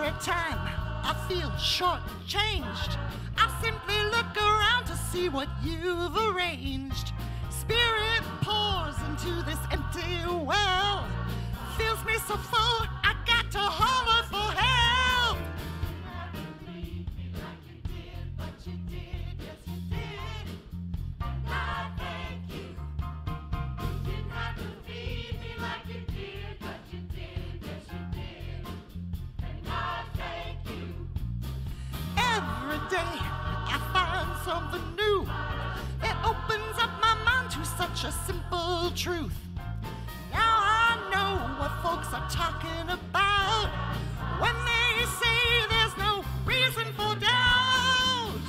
Anytime I feel shortchanged, I simply look around to see what you've arranged. Spirit pours into this empty well, fills me so full, I got to holler for help. You never feed me like you did, but you did, yes you did. And I thank you. You didn't have to feed me like you did, but you did, yes you did. And I thank you. Every day I find something new that opens up my mind to such a simple truth. Now I know what folks are talking about when they say there's no reason for doubt.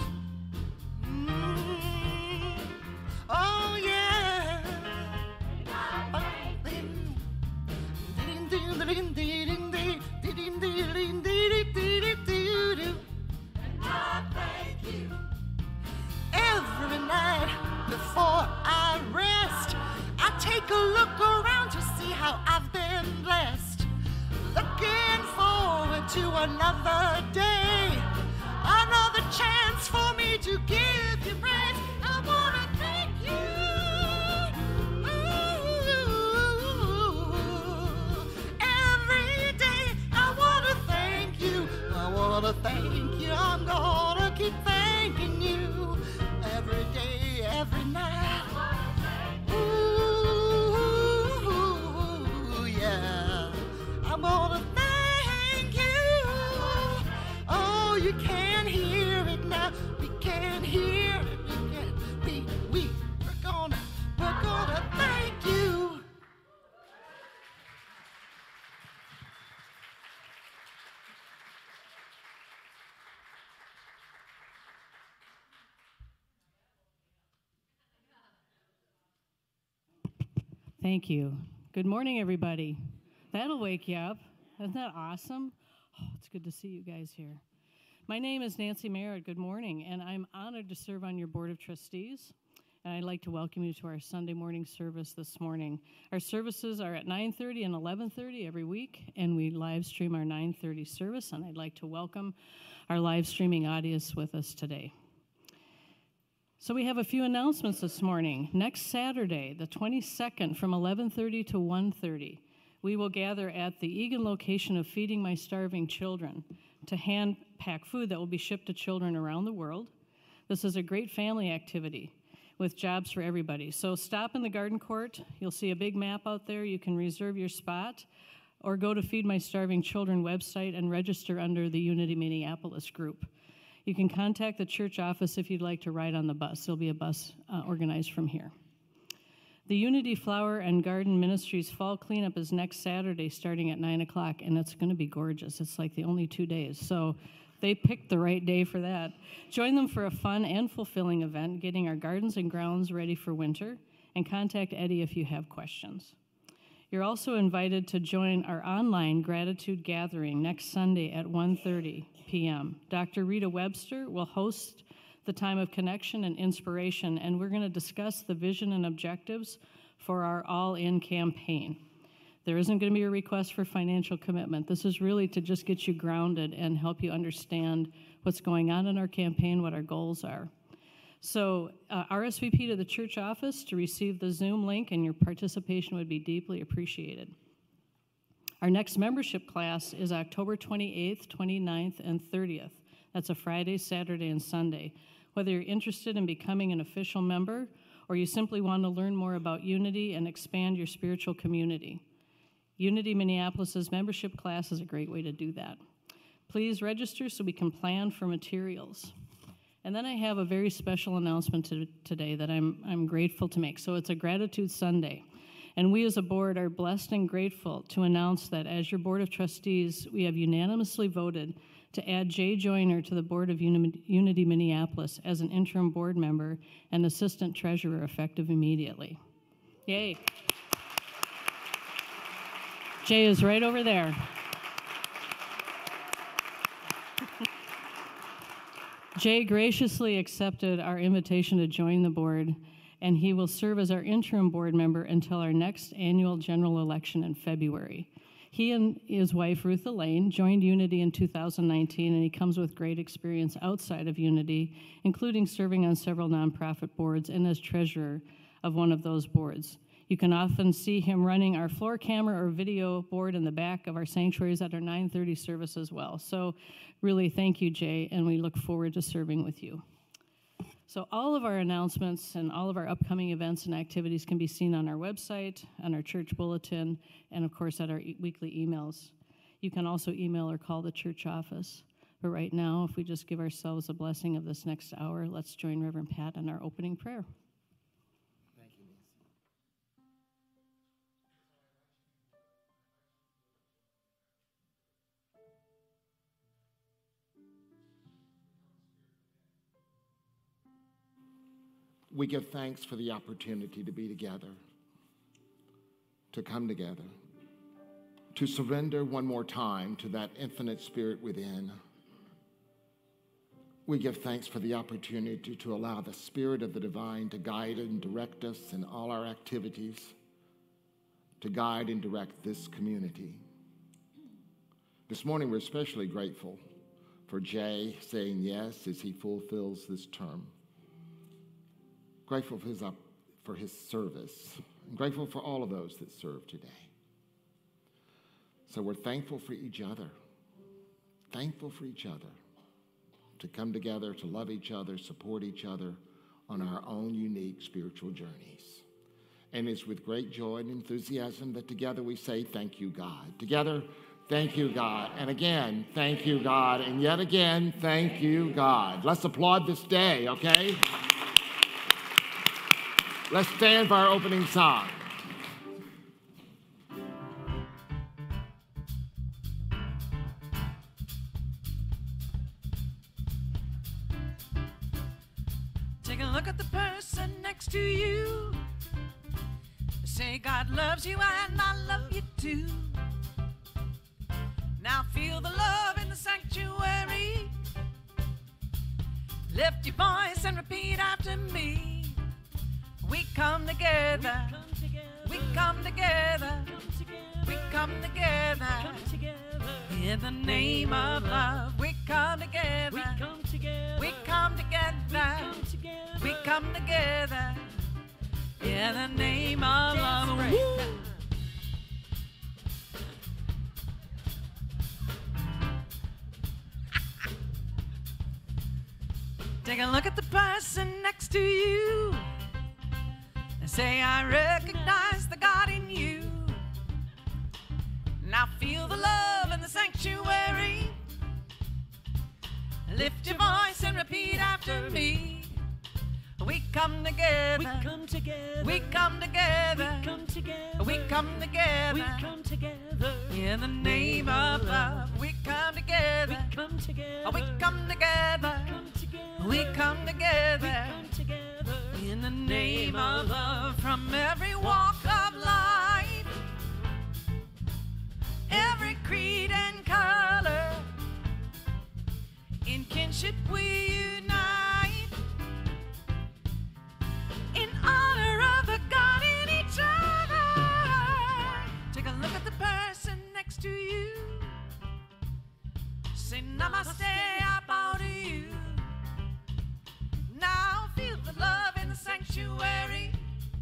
Oh yeah. Every night before I rest, I take a look around to see how I've been blessed. Looking forward to another day, another chance for me to give you praise. I wanna thank you. Every day I wanna thank you. I wanna thank you. I'm gonna keep thanking you every day, every night. Ooh, yeah. I'm gonna thank you. Oh, you can hear it now. We can hear it. We're gonna thank you. Thank you. Good morning, everybody. That'll wake you up. Isn't that awesome? Oh, it's good to see you guys here. My name is Nancy Merritt. Good morning, and I'm honored to serve on your Board of Trustees, and I'd like to welcome you to our Sunday morning service this morning. Our services are at 9:30 and 11:30 every week, and we live stream our 9:30 service, and I'd like to welcome our live streaming audience with us today. So we have a few announcements this morning. Next Saturday, the 22nd, from 11:30 to 1:30, we will gather at the Eagan location of Feeding My Starving Children to hand pack food that will be shipped to children around the world. This is a great family activity with jobs for everybody. So stop in the garden court. You'll see a big map out there. You can reserve your spot or go to Feed My Starving Children website and register under the Unity Minneapolis group. You can contact the church office if you'd like to ride on the bus. There'll be a bus organized from here. The Unity Flower and Garden Ministries Fall Cleanup is next Saturday starting at 9 o'clock, and it's going to be gorgeous. It's like the only 2 days, so they picked the right day for that. Join them for a fun and fulfilling event, getting our gardens and grounds ready for winter, and contact Eddie if you have questions. You're also invited to join our online gratitude gathering next Sunday at 1:30 p.m. Dr. Rita Webster will host the time of connection and inspiration, and we're going to discuss the vision and objectives for our All In campaign. There isn't going to be a request for financial commitment. This is really to just get you grounded and help you understand what's going on in our campaign, what our goals are. So RSVP to the church office to receive the Zoom link, and your participation would be deeply appreciated. Our next membership class is October 28th, 29th, and 30th. That's a Friday, Saturday, and Sunday. Whether you're interested in becoming an official member or you simply want to learn more about Unity and expand your spiritual community, Unity Minneapolis' membership class is a great way to do that. Please register so we can plan for materials. And then I have a very special announcement today that I'm grateful to make. So it's a Gratitude Sunday. And we as a board are blessed and grateful to announce that as your Board of Trustees, we have unanimously voted to add Jay Joyner to the Board of Unity Minneapolis as an interim board member and assistant treasurer effective immediately. Yay. Jay is right over there. Jay graciously accepted our invitation to join the board, and he will serve as our interim board member until our next annual general election in February. He and his wife, Ruth Elaine, joined Unity in 2019, and he comes with great experience outside of Unity, including serving on several nonprofit boards and as treasurer of one of those boards. You can often see him running our floor camera or video board in the back of our sanctuaries at our 9:30 service as well. So really, thank you, Jay, and we look forward to serving with you. So all of our announcements and all of our upcoming events and activities can be seen on our website, on our church bulletin, and of course at our weekly emails. You can also email or call the church office. But right now, if we just give ourselves a blessing of this next hour, let's join Reverend Pat in our opening prayer. Thank you, Nancy. We give thanks for the opportunity to be together, to come together, to surrender one more time to that infinite spirit within. We give thanks for the opportunity to allow the Spirit of the Divine to guide and direct us in all our activities, to guide and direct this community. This morning, we're especially grateful for Jay saying yes as he fulfills this term. Grateful for his service, and grateful for all of those that serve today. So we're thankful for each other, to come together, to love each other, support each other on our own unique spiritual journeys. And it's with great joy and enthusiasm that together we say, thank you, God. Together, thank you, God. And again, thank you, God. And yet again, thank you, God. Let's applaud this day, okay? Let's stand for our opening song. Take a look at the person next to you. Say God loves you and I love you too. Now feel the love in the sanctuary. Lift your voice and repeat after me. We come together, we come together, we come together, in the name of love. We come together, we come together, we come together, in the name of love. Take a look at the person next to you. Say, I recognize the God in you. Now feel the love in the sanctuary. Lift your voice and repeat after me. We come together. We come together. We come together. We come together. We come together. We come together. In the name of love. We come together. We come together. We come together. We come together. In the name of love. From every walk of life, every creed and color, in kinship we unite, in honor of the God in each other. Take a look at the person next to you. Say namaste, I bow to you. Now feel the love in the sanctuary.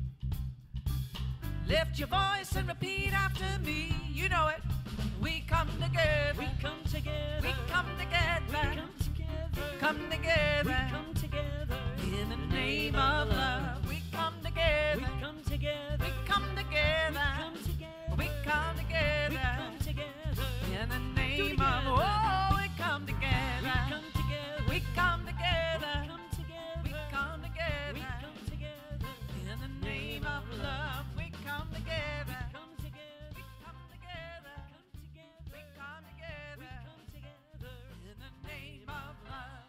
Lift your voice and repeat after me. You know it. We come together. We come together. We come together. We come together. Come together. We come together. In the name of love. We come together. We come together. We come together. We come together. We come together. In the name of oh, we come together. We come together. We come together. We come together. We come together. In the name of love. We come together. We come together. We come together. We come together. We come together. In the name of love.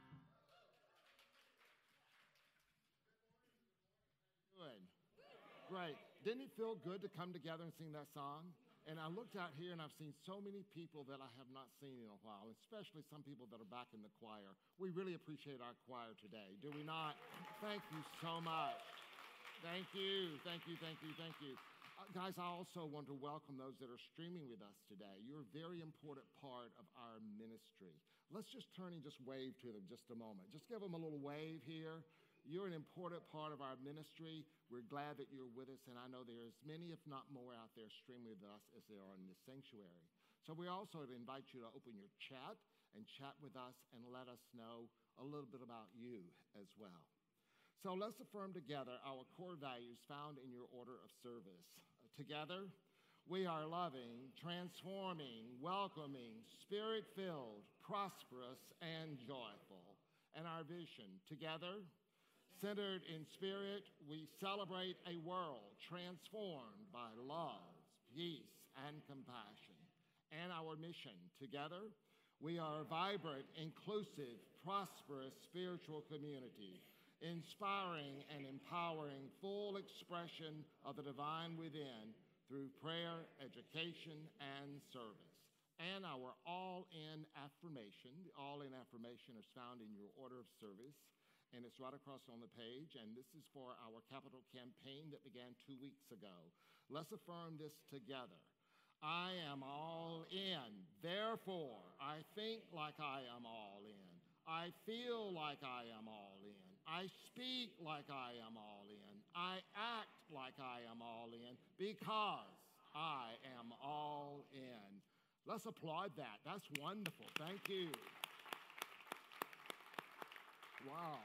Good. Great. Didn't it feel good to come together and sing that song? And I looked out here and I've seen so many people that I have not seen in a while, especially some people that are back in the choir. We really appreciate our choir today, do we not? Thank you so much. Thank you, thank you, thank you, thank you. Guys, I also want to welcome those that are streaming with us today. You're a very important part of our ministry. Let's just turn and just wave to them just a moment. Just give them a little wave here. You're an important part of our ministry. We're glad that you're with us, and I know there's many, if not more, out there streaming with us as there are in this sanctuary. So we also invite you to open your chat and chat with us and let us know a little bit about you as well. So let's affirm together our core values found in your order of service. Together, we are loving, transforming, welcoming, spirit-filled, prosperous, and joyful. And our vision, together, centered in spirit, we celebrate a world transformed by love, peace, and compassion. And our mission, together, we are a vibrant, inclusive, prosperous spiritual community, inspiring and empowering full expression of the divine within through prayer, education, and service. And our all-in affirmation. The all-in affirmation is found in your order of service, and it's right across on the page. And this is for our capital campaign that began 2 weeks ago. Let's affirm this together. I am all in. Therefore, I think like I am all in. I feel like I am all in. I speak like I am all in. I act like I am all in because I am all in. Let's applaud that. That's wonderful. Thank you. Wow.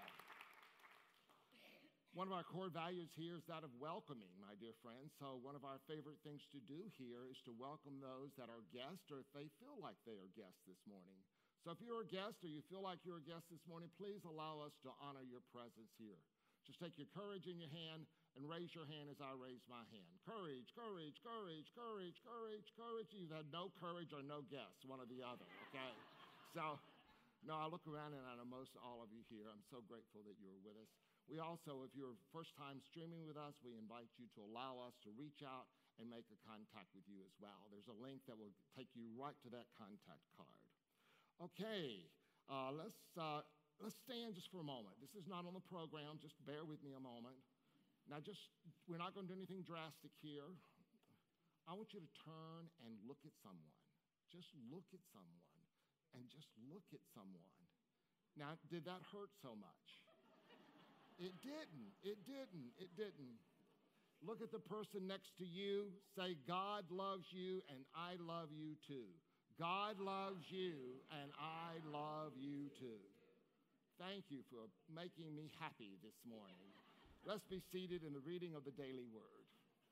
One of our core values here is that of welcoming, my dear friends. So one of our favorite things to do here is to welcome those that are guests or if they feel like they are guests this morning. So if you're a guest or you feel like you're a guest this morning, please allow us to honor your presence here. Just take your courage in your hand and raise your hand as I raise my hand. Courage, courage, courage, courage, courage, courage. You've had no courage or no guests, one or the other, okay? So, no, I look around and I know most all of you here. I'm so grateful that you're with us. We also, if you're first time streaming with us, we invite you to allow us to reach out and make a contact with you as well. There's a link that will take you right to that contact card. Okay, let's stand just for a moment. This is not on the program. Just bear with me a moment. Now, we're not going to do anything drastic here. I want you to turn and look at someone. Just look at someone and just look at someone. Now, did that hurt so much? It didn't. It didn't. It didn't. Look at the person next to you. Say, God loves you and I love you too. God loves you, and I love you too. Thank you for making me happy this morning. Let's be seated in the reading of the daily word.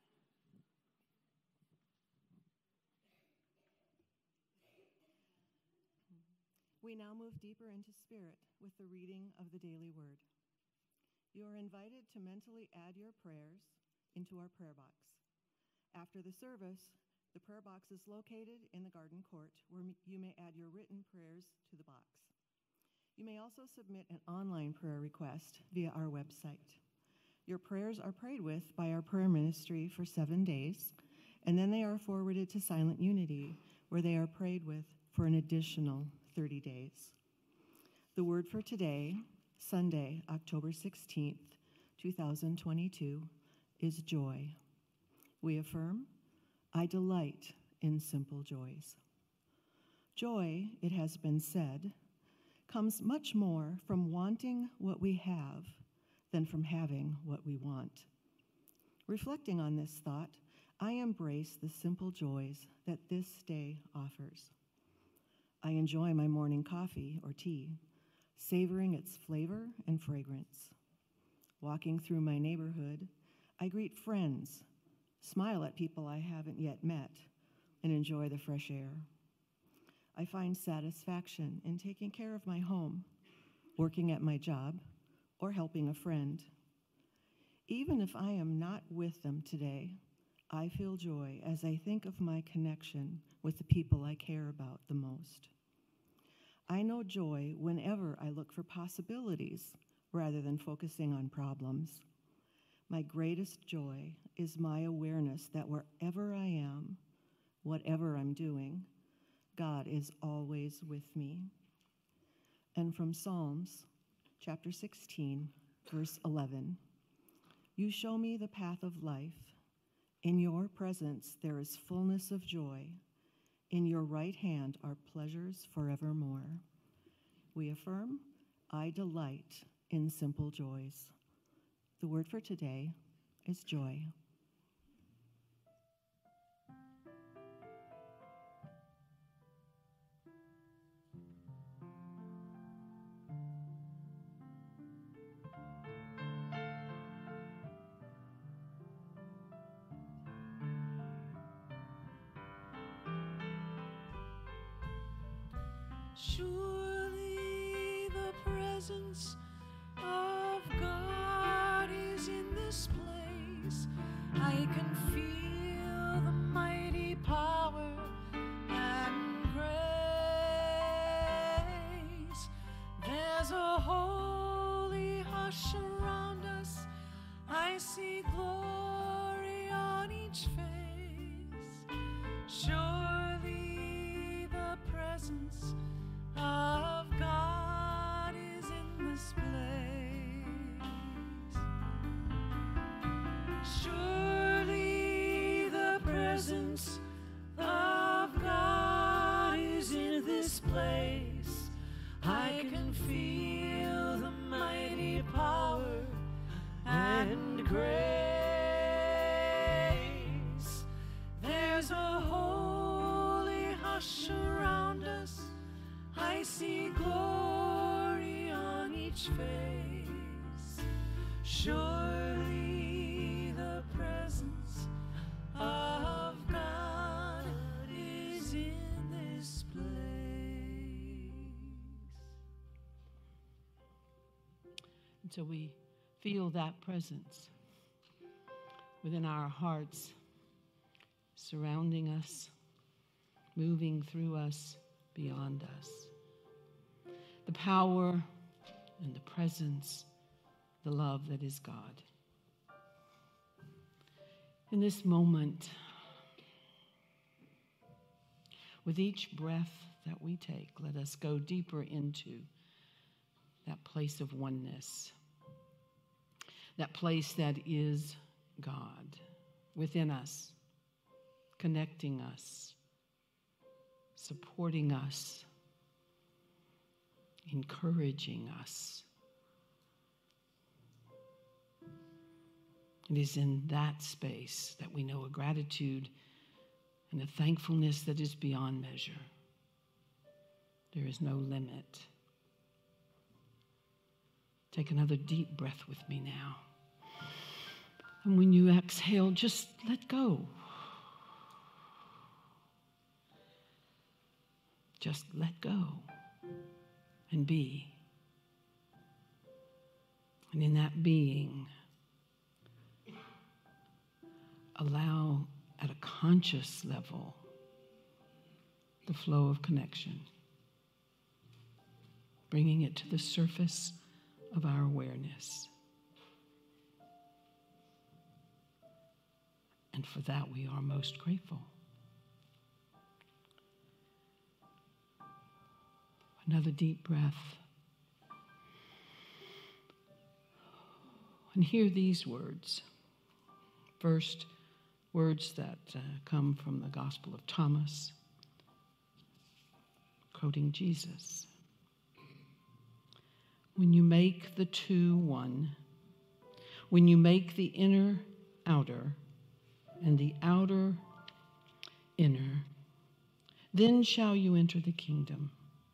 We now move deeper into spirit with the reading of the daily word. You are invited to mentally add your prayers into our prayer box. After the service, the prayer box is located in the garden court where you may add your written prayers to the box. You may also submit an online prayer request via our website. Your prayers are prayed with by our prayer ministry for 7 days, and then they are forwarded to Silent Unity, where they are prayed with for an additional 30 days. The word for today, Sunday, October 16th, 2022, is joy. We affirm, I delight in simple joys. Joy, it has been said, comes much more from wanting what we have than from having what we want. Reflecting on this thought, I embrace the simple joys that this day offers. I enjoy my morning coffee or tea, savoring its flavor and fragrance. Walking through my neighborhood, I greet friends, smile at people I haven't yet met, and enjoy the fresh air. I find satisfaction in taking care of my home, working at my job, or helping a friend. Even if I am not with them today, I feel joy as I think of my connection with the people I care about the most. I know joy whenever I look for possibilities rather than focusing on problems. My greatest joy is my awareness that wherever I am, whatever I'm doing, God is always with me. And from Psalms, chapter 16, verse 11, you show me the path of life. In your presence there is fullness of joy. In your right hand are pleasures forevermore. We affirm, I delight in simple joys. The word for today is joy. Surely the presence of God is in this place. I can feel the mighty power and grace. There's a holy hush around us. I see glory on each face. Surely the presence of God is in this place. Surely the presence of God is in this place. I can feel the mighty power and grace. There's a holy hush around us. I see glory on each face. Surely the presence of God is in this place. And so we feel that presence within our hearts, surrounding us, moving through us, beyond us. The power and the presence, the love that is God. In this moment, with each breath that we take, let us go deeper into that place of oneness, that place that is God within us, connecting us, supporting us, encouraging us. It is in that space that we know a gratitude and a thankfulness that is beyond measure. There is no limit. Take another deep breath with me now. And when you exhale, just let go. Just let go and be. And in that being, allow at a conscious level the flow of connection, bringing it to the surface of our awareness. And for that we are most grateful. Another deep breath. And hear these words. First, words that come from the Gospel of Thomas, quoting Jesus. When you make the two one, when you make the inner outer and the outer inner, then shall you enter the kingdom.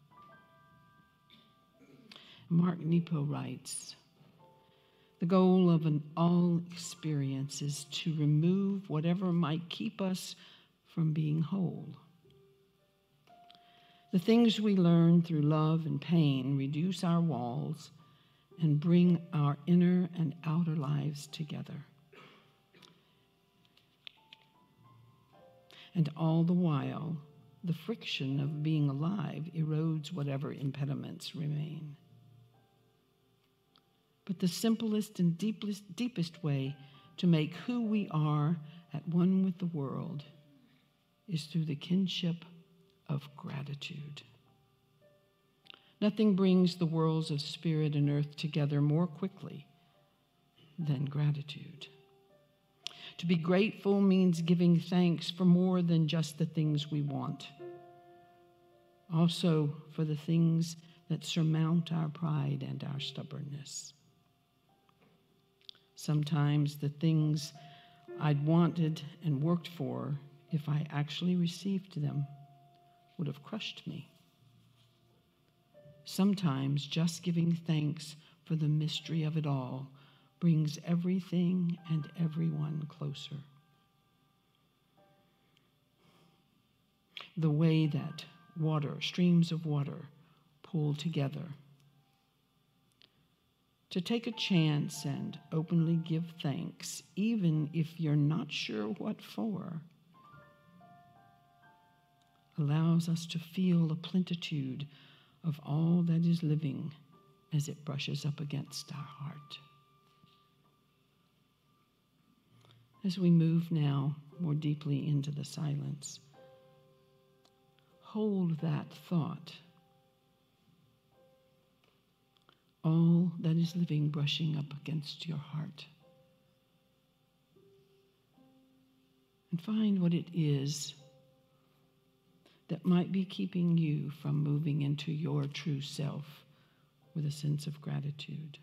Mark Nepo writes, the goal of an all experience is to remove whatever might keep us from being whole. The things we learn through love and pain reduce our walls and bring our inner and outer lives together. And all the while, the friction of being alive erodes whatever impediments remain. But the simplest and deepest way to make who we are at one with the world is through the kinship of gratitude. Nothing brings the worlds of spirit and earth together more quickly than gratitude. To be grateful means giving thanks for more than just the things we want, also for the things that surmount our pride and our stubbornness. Sometimes the things I'd wanted and worked for, if I actually received them, would have crushed me. Sometimes just giving thanks for the mystery of it all brings everything and everyone closer. The way that streams of water, pull together. To take a chance and openly give thanks, even if you're not sure what for, allows us to feel a plenitude of all that is living as it brushes up against our heart. As we move now more deeply into the silence, hold that thought. All that is living brushing up against your heart. And find what it is that might be keeping you from moving into your true self with a sense of gratitude.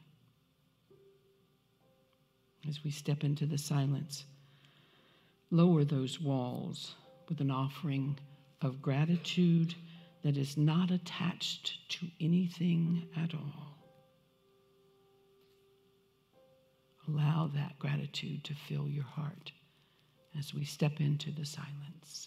As we step into the silence, lower those walls with an offering of gratitude that is not attached to anything at all. Allow that gratitude to fill your heart as we step into the silence.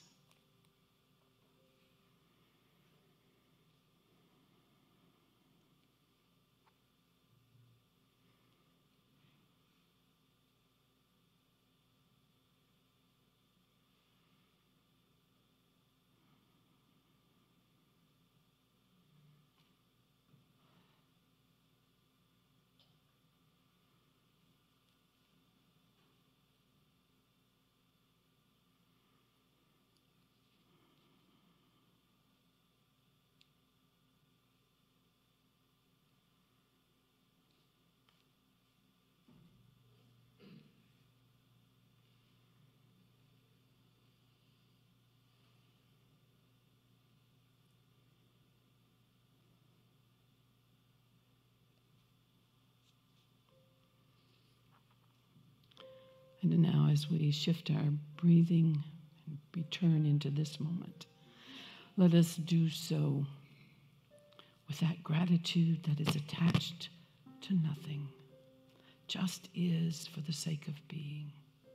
And now as we shift our breathing and return into this moment, let us do so with that gratitude that is attached to nothing, just is for the sake of being.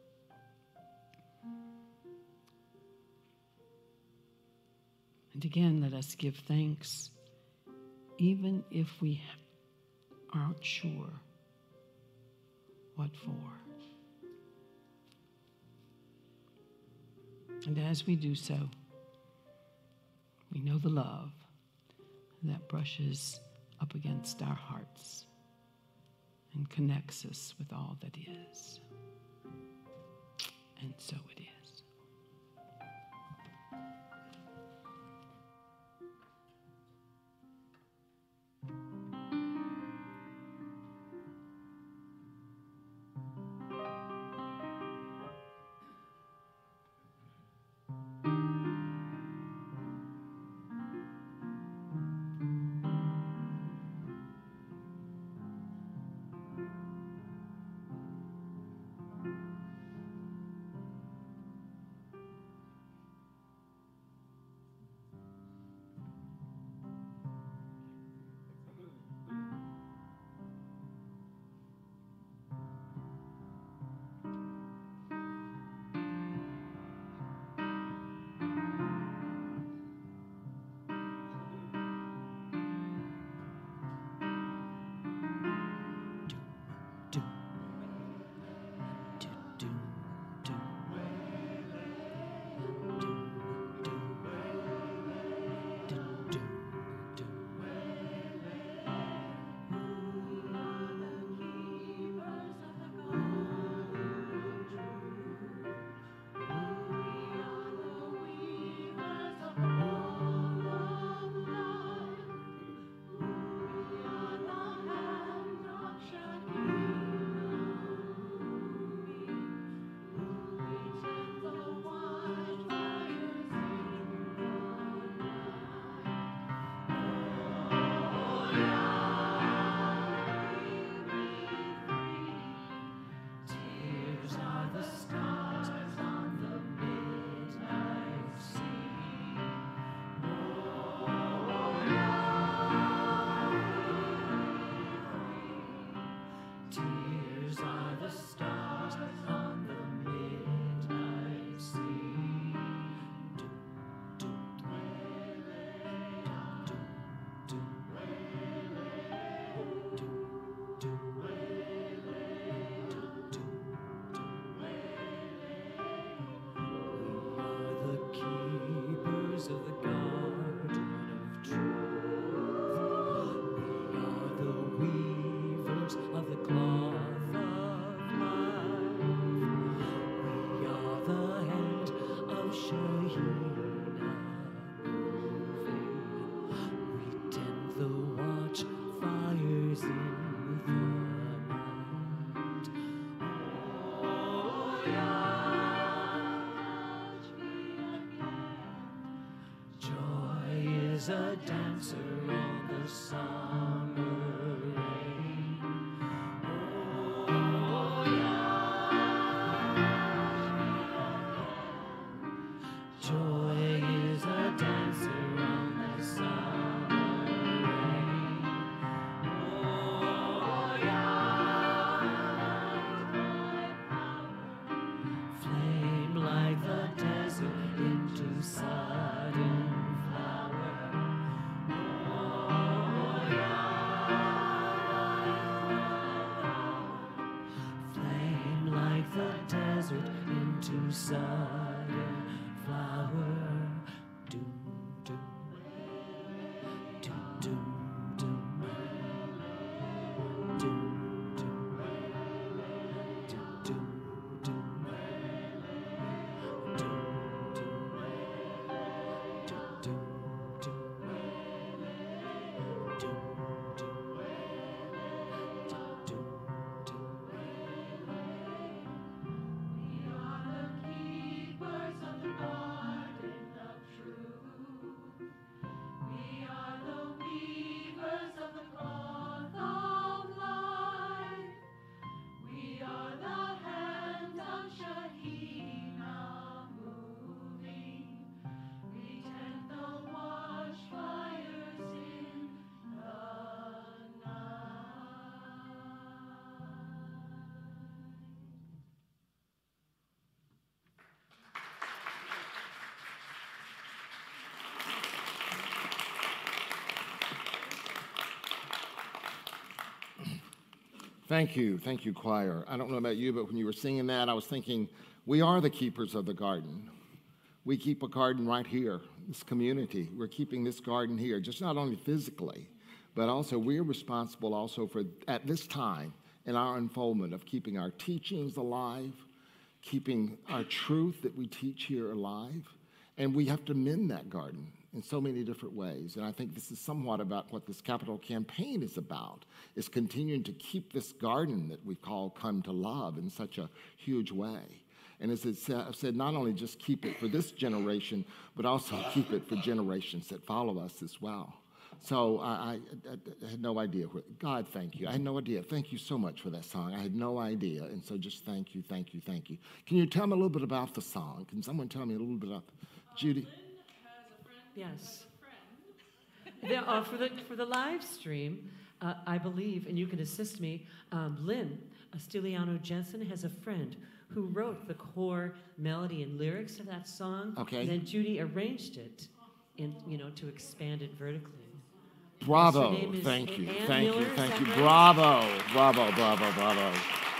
And again, let us give thanks, even if we aren't sure what for. And as we do so, we know the love that brushes up against our hearts and connects us with all that is. And so it is. Yours are the stars on the midnight sea. Do, do, do, do, do, the keepers of the garden of truth. We are the weavers of the cloth of life. We are the hand of Shahina moving. We tend the watch fires in the night. Oh, joy is a dancer on the summer rain. Oh, joy is a dancer on the summer rain. Flame like the desert into sudden flower. Flame like the desert into sudden flower. Doom, doom, doom, doom, doom, doom, doom, doom, doom. Thank you, choir. I don't know about you, but when you were singing that, I was thinking, we are the keepers of the garden. We keep a garden right here, this community. We're keeping this garden here, just not only physically, but also we're responsible also for, at this time, in our unfoldment of keeping our teachings alive, keeping our truth that we teach here alive, and we have to mend that garden in so many different ways. And I think this is somewhat about what this capital campaign is about, is continuing to keep this garden that we call Come to Love in such a huge way. And as I've said, not only just keep it for this generation, but also keep it for generations that follow us as well. So I had no idea. God, thank you. I had no idea. Thank you so much for that song. I had no idea. And so just thank you, thank you, thank you. Can you tell me a little bit about the song? Can someone tell me a little bit about Judy? Yes. For the live stream, I believe, and you can assist me, Lynn Stiliano Jensen has a friend who wrote the core melody and lyrics of that song. Okay. And then Judy arranged it to expand it vertically. Bravo. Thank you. Thank you. Thank you. Bravo. Bravo. Bravo. Bravo.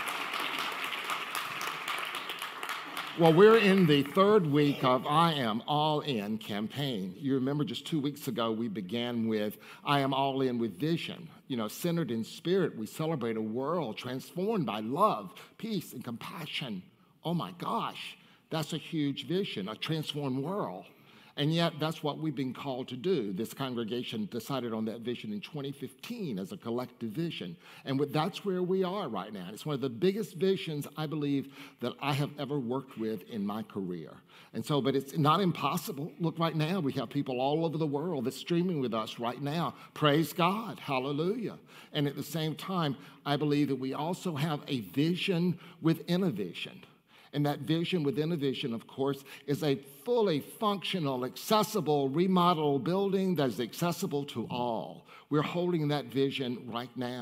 Well, we're in the third week of I Am All In campaign. You remember just 2 weeks ago, we began with I Am All In with vision. Centered in spirit, we celebrate a world transformed by love, peace, and compassion. Oh my gosh, that's a huge vision, a transformed world. And yet, that's what we've been called to do. This congregation decided on that vision in 2015 as a collective vision. And that's where we are right now. It's one of the biggest visions, I believe, that I have ever worked with in my career. And so, but it's not impossible. Look, right now, we have people all over the world that's streaming with us right now. Praise God. Hallelujah. And at the same time, I believe that we also have a vision within a vision. And that vision within a vision, of course, is a fully functional, accessible, remodeled building that is accessible to all. We're holding that vision right now.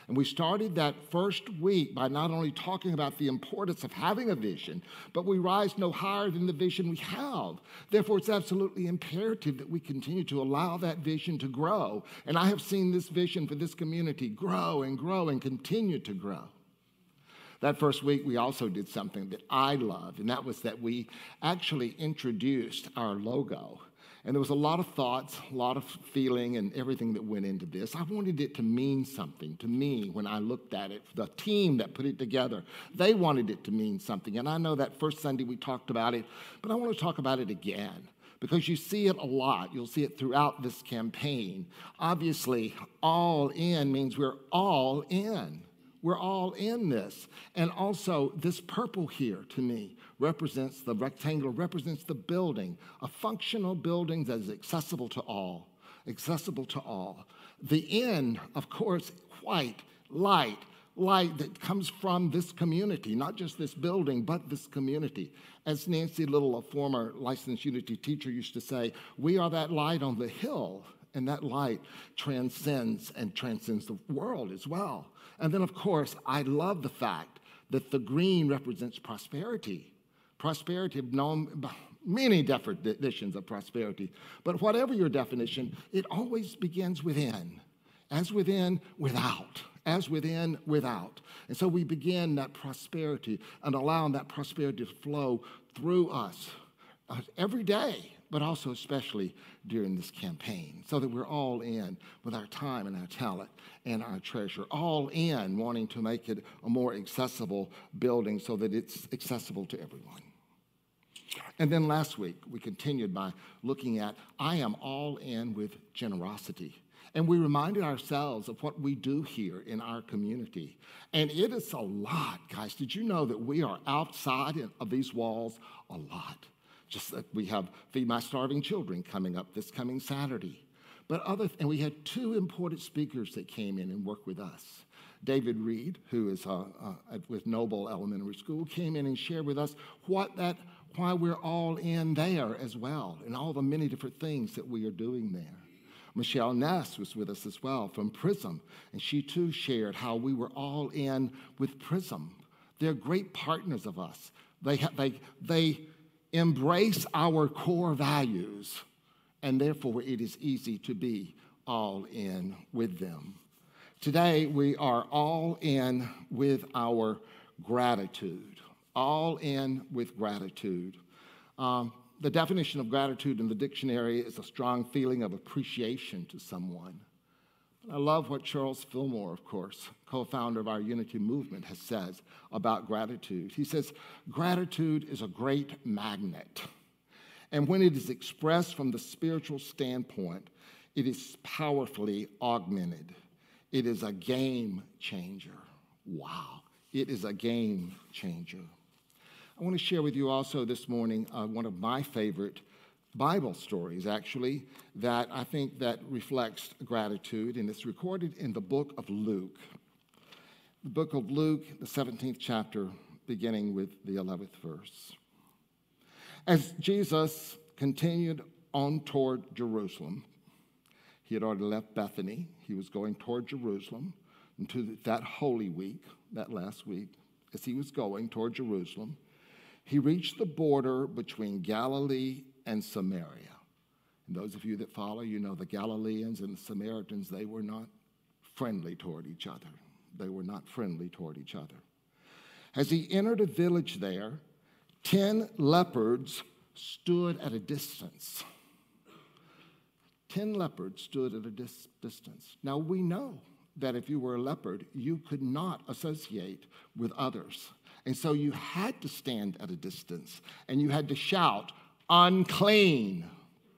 And we started that first week by not only talking about the importance of having a vision, but we rise no higher than the vision we have. Therefore, it's absolutely imperative that we continue to allow that vision to grow. And I have seen this vision for this community grow and continue to grow. That first week, we also did something that I loved, and that was that we actually introduced our logo. And there was a lot of thoughts, a lot of feeling, and everything that went into this. I wanted it to mean something to me when I looked at it. The team that put it together, they wanted it to mean something. And I know that first Sunday we talked about it, but I want to talk about it again because you see it a lot. You'll see it throughout this campaign. Obviously, all in means we're all in. We're all in this. And also, this purple here, to me, represents the rectangle, represents the building, a functional building that is accessible to all, accessible to all. The in, of course, white, light that comes from this community, not just this building, but this community. As Nancy Little, a former licensed Unity teacher, used to say, we are that light on the hill, and that light transcends the world as well. And then, of course, I love the fact that the green represents prosperity. Prosperity, I've known many definitions of prosperity. But whatever your definition, it always begins within. As within, without. As within, without. And so we begin that prosperity and allowing that prosperity to flow through us every day, but also especially during this campaign, so that we're all in with our time and our talent and our treasure, all in wanting to make it a more accessible building so that it's accessible to everyone. And then last week, we continued by looking at, I am all in with generosity. And we reminded ourselves of what we do here in our community. And it is a lot, guys. Did you know that we are outside of these walls a lot? Just that we have Feed My Starving Children coming up this coming Saturday. And we had two important speakers that came in and worked with us. David Reed, who is with Noble Elementary School, came in and shared with us why we're all in there as well, and all the many different things that we are doing there. Michelle Ness was with us as well from PRISM, and she too shared how we were all in with PRISM. They're great partners of us. They embrace our core values, and therefore it is easy to be all in with them. Today, we are all in with our gratitude. All in with gratitude. The definition of gratitude in the dictionary is a strong feeling of appreciation to someone. I love what Charles Fillmore, of course, co-founder of our Unity movement, has said about gratitude. He says, gratitude is a great magnet. And when it is expressed from the spiritual standpoint, it is powerfully augmented. It is a game changer. Wow. It is a game changer. I want to share with you also this morning one of my favorite Bible stories, actually, that I think that reflects gratitude, and it's recorded in the book of Luke. The book of Luke, the 17th chapter, beginning with the 11th verse. As Jesus continued on toward Jerusalem, he had already left Bethany. He was going toward Jerusalem into that Holy Week, that last week. As he was going toward Jerusalem, he reached the border between Galilee and Samaria. And those of you that follow, you know the Galileans and the Samaritans, they were not friendly toward each other. They were not friendly toward each other. As he entered a village there, 10 leopards stood at a distance. 10 leopards stood at a distance. Now, we know that if you were a leopard, you could not associate with others. And so you had to stand at a distance, and you had to shout, unclean.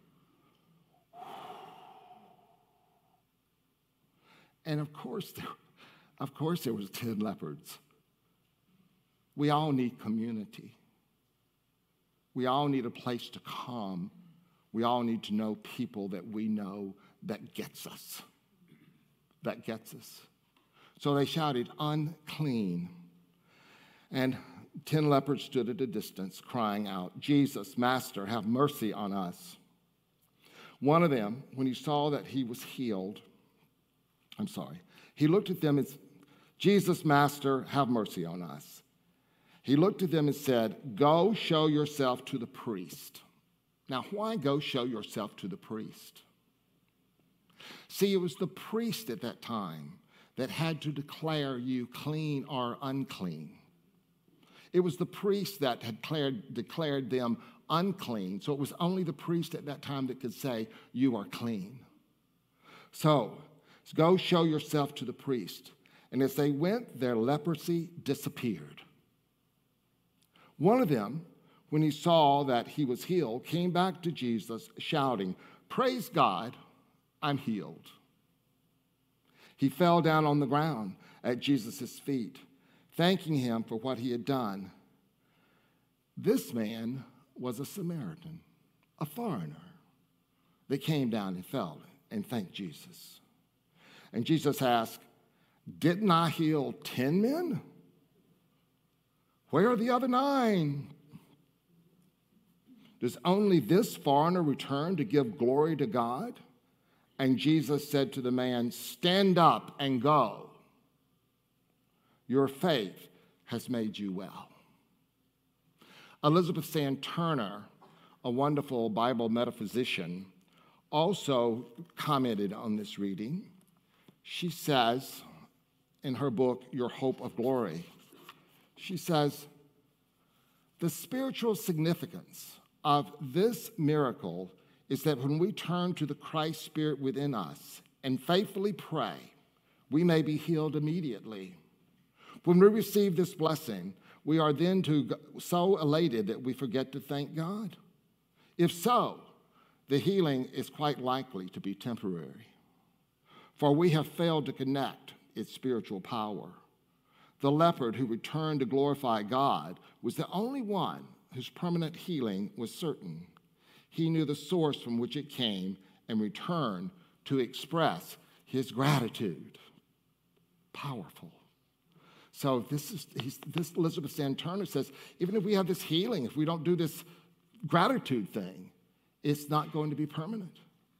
And of course there was 10 leopards. We all need community. We all need a place to come. We all need to know people that we know that gets us. That gets us. So they shouted, unclean. And 10 leopards stood at a distance, crying out, Jesus, Master, have mercy on us. One of them, when he saw that he was healed, he looked at them Jesus, Master, have mercy on us. He looked at them and said, go show yourself to the priest. Now, why go show yourself to the priest? See, it was the priest at that time that had to declare you clean or unclean. It was the priest that had declared them unclean. So it was only the priest at that time that could say, you are clean. So go show yourself to the priest. And as they went, their leprosy disappeared. One of them, when he saw that he was healed, came back to Jesus shouting, praise God, I'm healed. He fell down on the ground at Jesus' feet, thanking him for what he had done. This man was a Samaritan, a foreigner, that came down and fell and thanked Jesus. And Jesus asked, didn't I heal 10 men? Where are the other 9? Does only this foreigner return to give glory to God? And Jesus said to the man, stand up and go. Your faith has made you well. Elizabeth Sand Turner, a wonderful Bible metaphysician, also commented on this reading. She says in her book, Your Hope of Glory, she says, the spiritual significance of this miracle is that when we turn to the Christ Spirit within us and faithfully pray, we may be healed immediately. When we receive this blessing, we are then so elated that we forget to thank God. If so, the healing is quite likely to be temporary, for we have failed to connect its spiritual power. The leopard who returned to glorify God was the only one whose permanent healing was certain. He knew the source from which it came and returned to express his gratitude. Powerful. So this Elizabeth Sand Turner says, even if we have this healing, if we don't do this gratitude thing, it's not going to be permanent.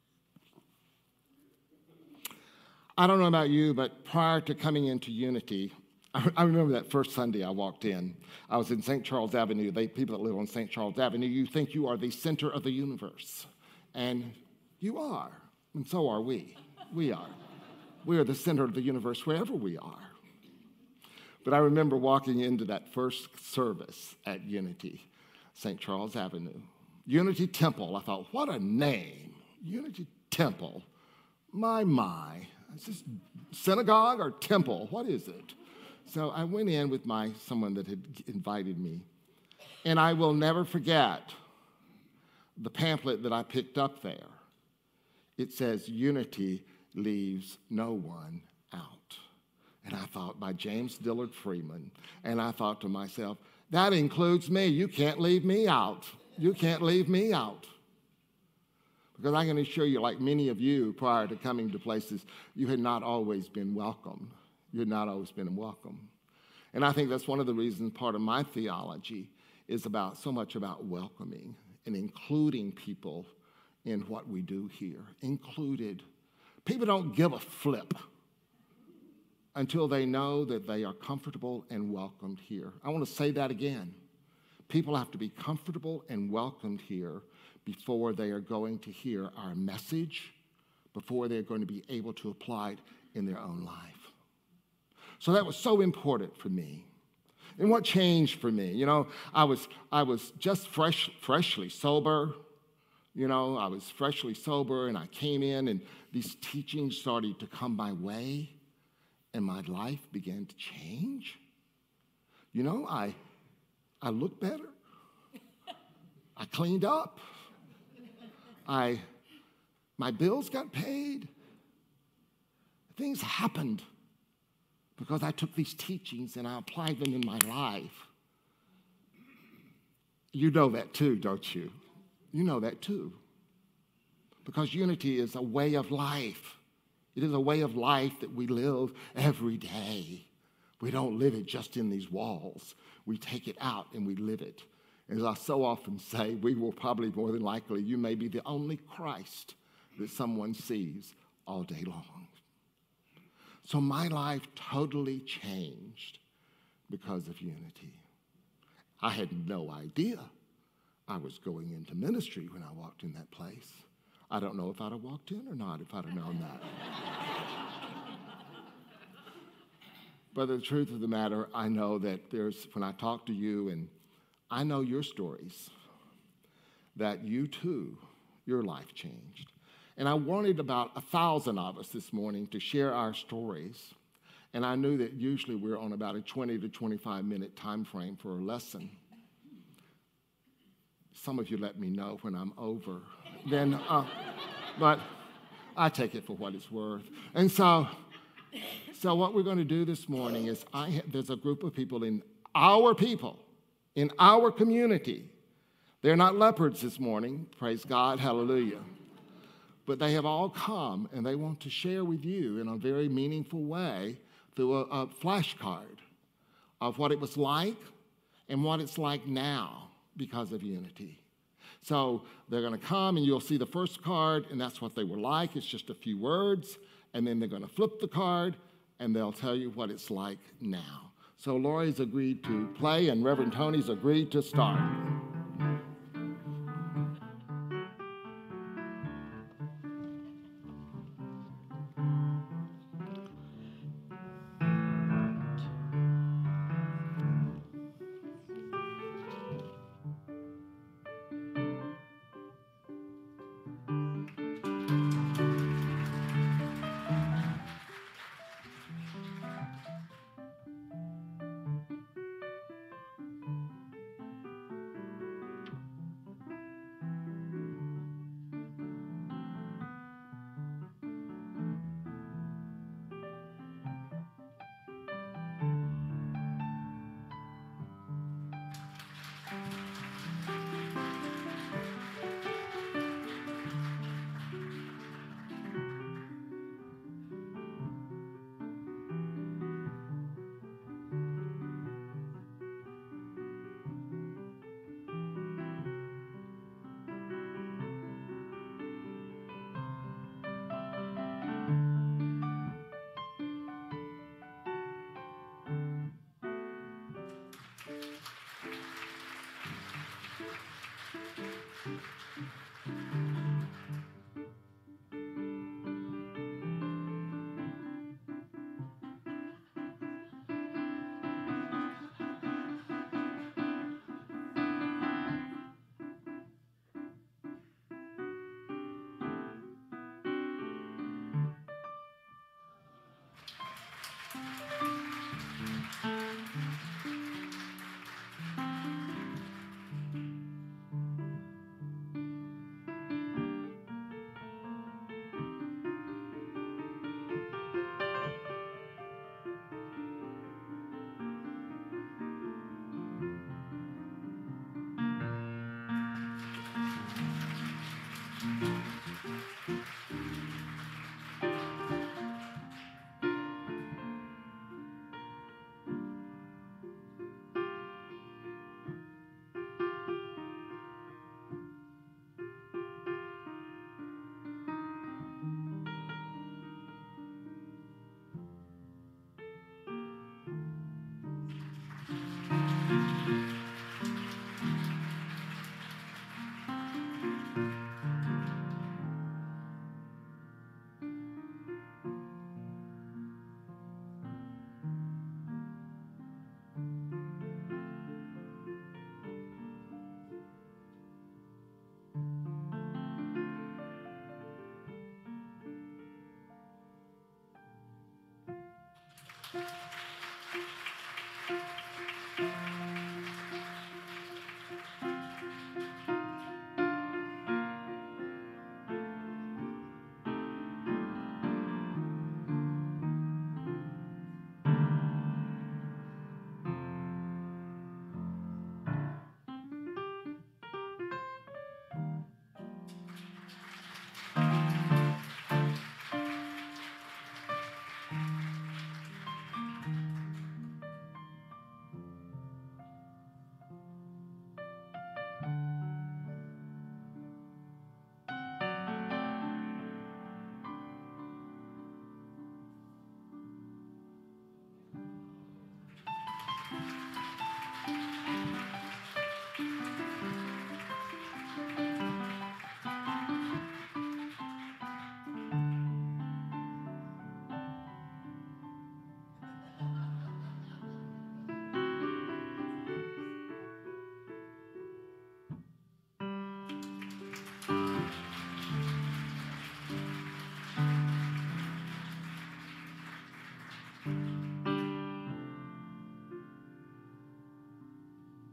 I don't know about you, but prior to coming into Unity, I remember that first Sunday I walked in. I was in St. Charles Avenue. People that live on St. Charles Avenue, you think you are the center of the universe. And you are. And so are we. We are. We are the center of the universe wherever we are. But I remember walking into that first service at Unity, St. Charles Avenue. Unity Temple. I thought, what a name. Unity Temple. My. Is this synagogue or temple? What is it? So I went in with someone that had invited me. And I will never forget the pamphlet that I picked up there. It says, Unity leaves no one out. And I thought, by James Dillard Freeman. And I thought to myself, that includes me. You can't leave me out. You can't leave me out. Because I can assure you, like many of you prior to coming to places, you had not always been welcome. You had not always been welcome. And I think that's one of the reasons part of my theology is so much about welcoming and including people in what we do here. Included. People don't give a flip until they know that they are comfortable and welcomed here. I want to say that again. People have to be comfortable and welcomed here before they are going to hear our message, before they're going to be able to apply it in their own life. So that was so important for me. And what changed for me? I was just freshly sober. I was freshly sober, and I came in, and these teachings started to come my way, and my life began to change. I looked better. I cleaned up. My bills got paid. Things happened because I took these teachings and I applied them in my life. You know that too, don't you? You know that too. Because unity is a way of life. It is a way of life that we live every day. We don't live it just in these walls. We take it out and we live it. As I so often say, we will probably more than likely, you may be the only Christ that someone sees all day long. So my life totally changed because of unity. I had no idea I was going into ministry when I walked in that place. I don't know if I'd have walked in or not if I'd have known that. But the truth of the matter, I know that when I talk to you and I know your stories, that you too, your life changed. And I wanted about 1,000 of us this morning to share our stories. And I knew that usually we're on about a 20 to 25 minute time frame for a lesson. Some of you let me know when I'm over. But I take it for what it's worth. And so what we're going to do this morning is there's a group of people in our community. They're not leopards this morning, praise God, hallelujah. But they have all come and they want to share with you in a very meaningful way through a flashcard of what it was like and what it's like now because of unity. So they're going to come and you'll see the first card, and that's what they were like. It's just a few words, and then they're going to flip the card and they'll tell you what it's like now. So Lori's agreed to play and Reverend Tony's agreed to start.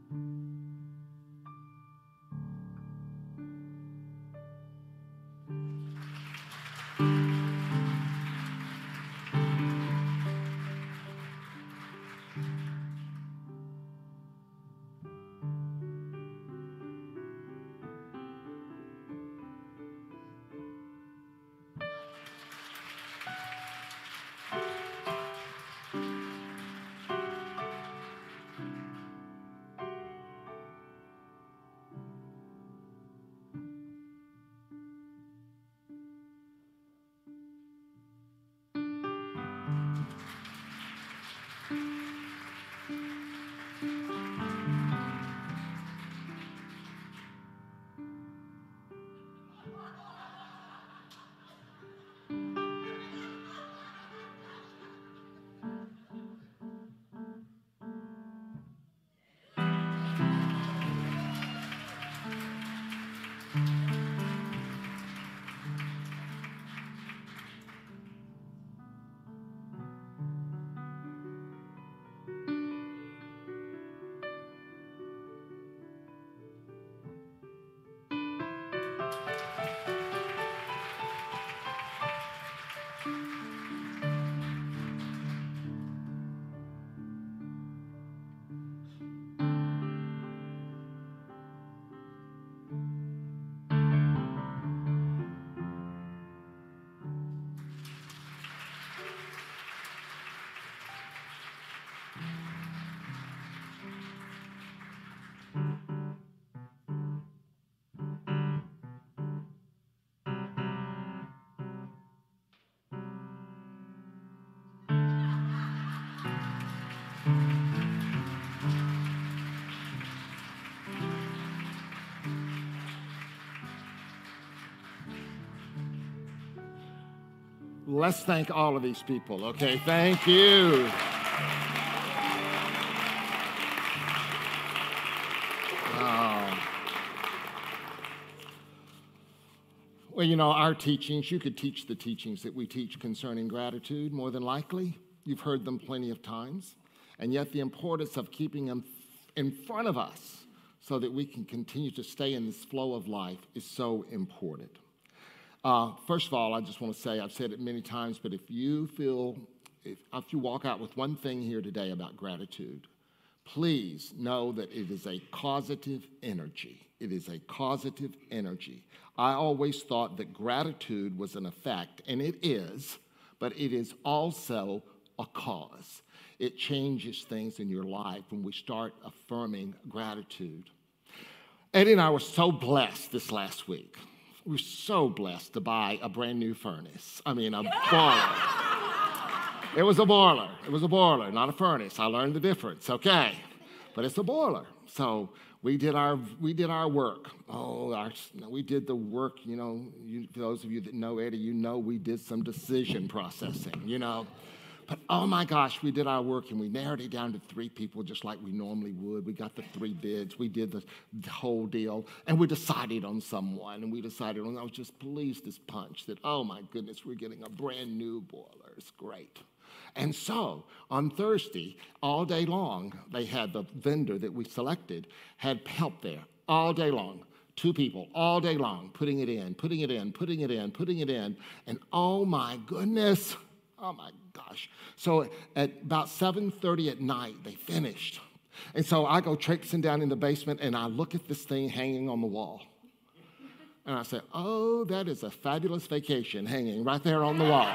Let's thank all of these people, okay? Thank you. Well, you know, our teachings, you could teach the teachings that we teach concerning gratitude, more than likely. You've heard them plenty of times. And yet the importance of keeping them in front of us so that we can continue to stay in this flow of life is so important. First of all, I just want to say, I've said it many times, but if you walk out with one thing here today about gratitude, please know that it is a causative energy. It is a causative energy. I always thought that gratitude was an effect, and it is, but it is also a cause. It changes things in your life when we start affirming gratitude. Eddie and I were so blessed this last week. We were so blessed to buy a brand new furnace. I mean, a boiler. It was a boiler. It was a boiler, not a furnace. I learned the difference, okay? But it's a boiler. So we did our work. We did the work, you know, for those of you that know Eddie, you know we did some decision processing, you know. But oh my gosh, we did our work and we narrowed it down to 3 people just like we normally would. We got the 3 bids. We did the whole deal. And we decided on someone. And we decided on, I was just pleased as punch that, oh my goodness, we're getting a brand new boiler. It's great. And so on Thursday, all day long, they had the vendor that we selected had help there all day long. 2 people all day long, putting it in. And oh my goodness, oh my gosh. So at about 7:30 at night, they finished. And so I go traipsing down in the basement and I look at this thing hanging on the wall. And I said, oh, that is a fabulous vacation hanging right there on the wall.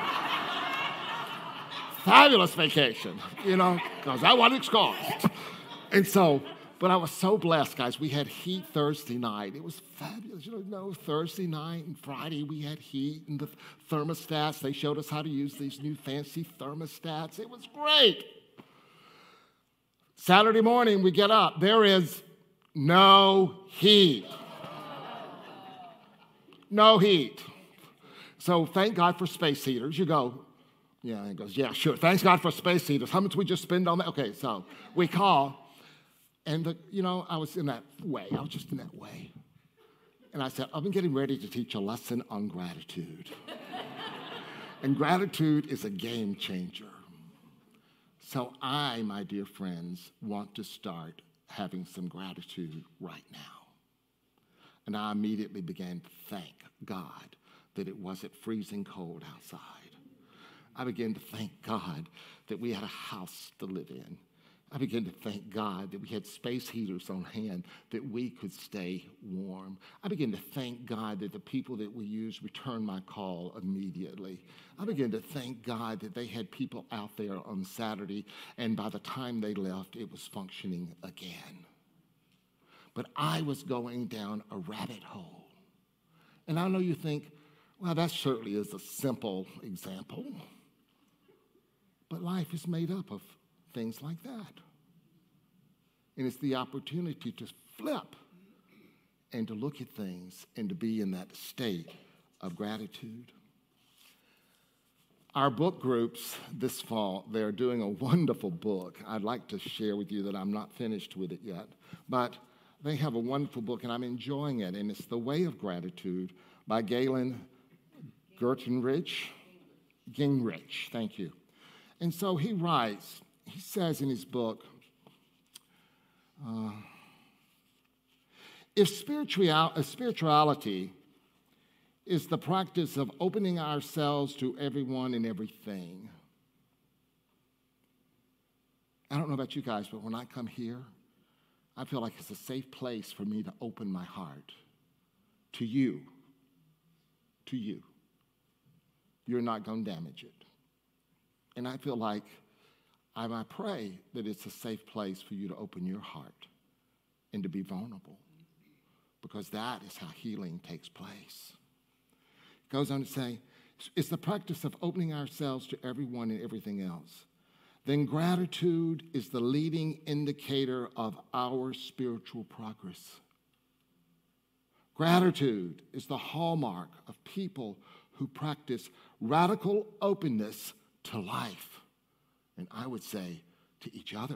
Fabulous vacation, you know, because that's what it's cost. And so, but I was so blessed, guys. We had heat Thursday night. It was fabulous. You know, Thursday night and Friday we had heat and the thermostats. They showed us how to use these new fancy thermostats. It was great. Saturday morning we get up. There is no heat. No heat. So thank God for space heaters. You go, yeah, he goes, yeah, sure. Thanks God for space heaters. How much we just spend on that? Okay, so we call. And, I was in that way. I was just in that way. And I said, I've been getting ready to teach a lesson on gratitude. And gratitude is a game changer. So I, my dear friends, want to start having some gratitude right now. And I immediately began to thank God that it wasn't freezing cold outside. I began to thank God that we had a house to live in. I began to thank God that we had space heaters on hand, that we could stay warm. I began to thank God that the people that we used returned my call immediately. I began to thank God that they had people out there on Saturday, and by the time they left, it was functioning again. But I was going down a rabbit hole. And I know you think, well, that certainly is a simple example. But life is made up of things like that. And it's the opportunity to flip and to look at things and to be in that state of gratitude. Our book groups this fall, they're doing a wonderful book. I'd like to share with you that I'm not finished with it yet, but they have a wonderful book and I'm enjoying it. And it's The Way of Gratitude by Galen Gingrich, thank you. And so he writes, he says in his book, if spirituality is the practice of opening ourselves to everyone and everything, I don't know about you guys, but when I come here, I feel like it's a safe place for me to open my heart to you. To you. You're not going to damage it. And I feel like I pray that it's a safe place for you to open your heart and to be vulnerable, because that is how healing takes place. It goes on to say, it's the practice of opening ourselves to everyone and everything else. Then gratitude is the leading indicator of our spiritual progress. Gratitude is the hallmark of people who practice radical openness to life, and I would say to each other.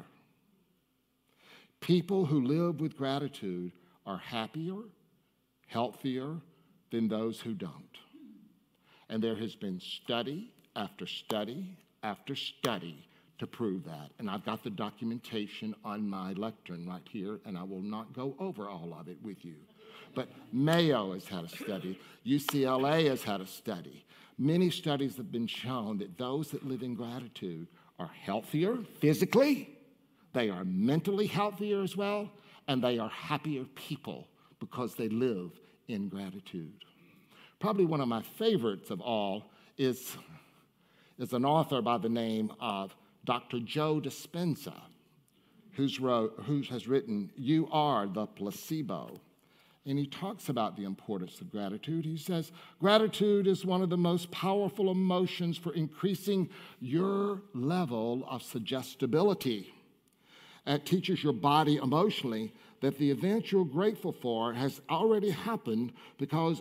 People who live with gratitude are happier, healthier than those who don't. And there has been study after study after study to prove that. And I've got the documentation on my lectern right here, and I will not go over all of it with you. But Mayo has had a study. UCLA has had a study. Many studies have been shown that those that live in gratitude are healthier physically, they are mentally healthier as well, and they are happier people because they live in gratitude. Probably one of my favorites of all is an author by the name of Dr. Joe Dispenza, who has written, You Are the Placebo. And he talks about the importance of gratitude. He says, gratitude is one of the most powerful emotions for increasing your level of suggestibility. It teaches your body emotionally that the event you're grateful for has already happened because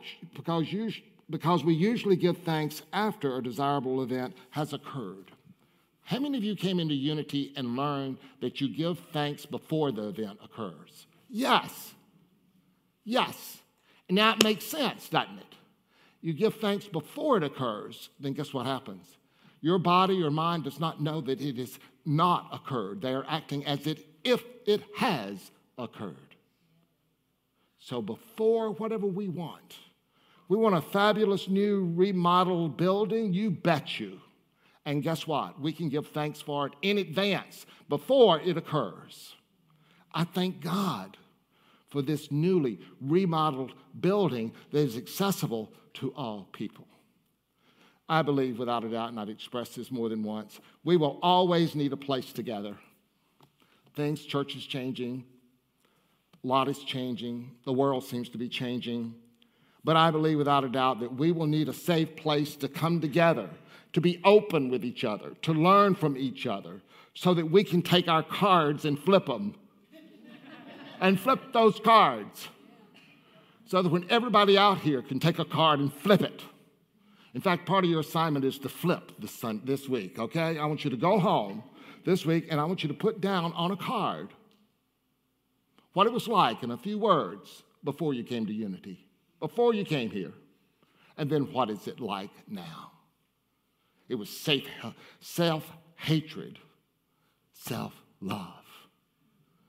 we usually give thanks after a desirable event has occurred. How many of you came into Unity and learned that you give thanks before the event occurs? Yes. Yes. And that makes sense, doesn't it? You give thanks before it occurs, then guess what happens? Your body, your mind does not know that it has not occurred. They are acting as if it has occurred. So before whatever we want a fabulous new remodeled building, you bet you. And guess what? We can give thanks for it in advance, before it occurs. I thank God for this newly remodeled building that is accessible to all people. I believe, without a doubt, and I've expressed this more than once, we will always need a place together. Church is changing, a lot is changing, the world seems to be changing, but I believe, without a doubt, that we will need a safe place to come together, to be open with each other, to learn from each other, so that we can take our cards and flip them. And flip those cards so that when everybody out here can take a card and flip it. In fact, part of your assignment is to flip this week, okay? I want you to go home this week and I want you to put down on a card what it was like in a few words before you came to Unity, before you came here, and then what is it like now? It was self-hatred, self-love.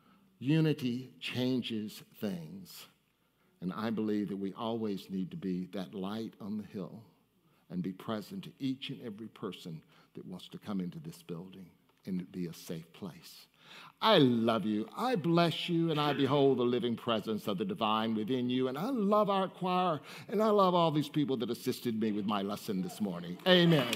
Unity changes things. And I believe that we always need to be that light on the hill and be present to each and every person that wants to come into this building and it be a safe place. I love you. I bless you, and I behold the living presence of the divine within you. And I love our choir, and I love all these people that assisted me with my lesson this morning. Amen.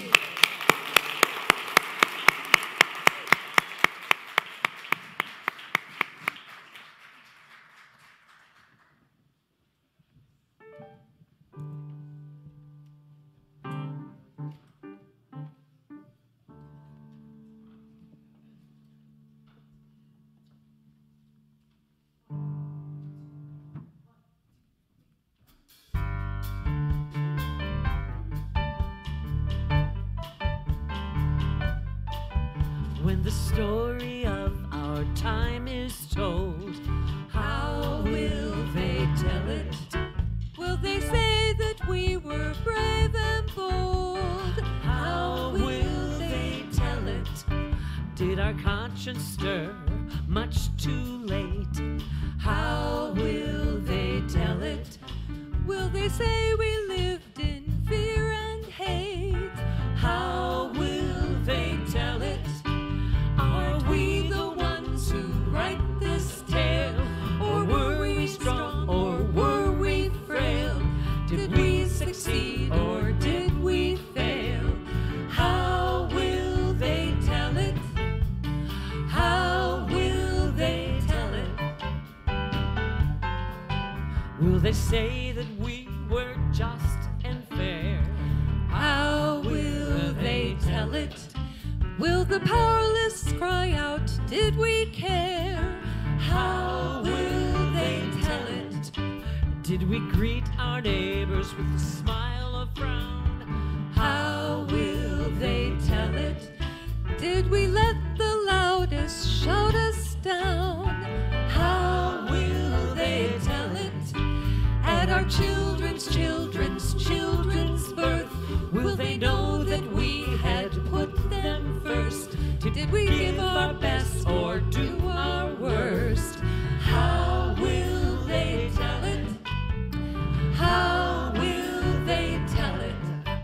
When the story of our time is told, how will they tell it? Will they say that we were brave and bold? How will they tell it? Did our conscience stir much too late? How will they tell it? Will they say we lived in fear and hate? How will they tell it? Are we the ones who write this tale? Or were we strong, or were we frail? Did we succeed, or did we fail? How will they tell it? How will they tell it? Will they say that we were just and fair? How will they tell it? Will the powerless cry out, did we care? How will they tell it? Did we greet our neighbors with a smile or frown? How will they tell it? Did we let the loudest shout us down? How will they tell it? At our children's birth, will they know that we had put them first? Did we give our best or do our worst? How will they tell it? How will they tell it?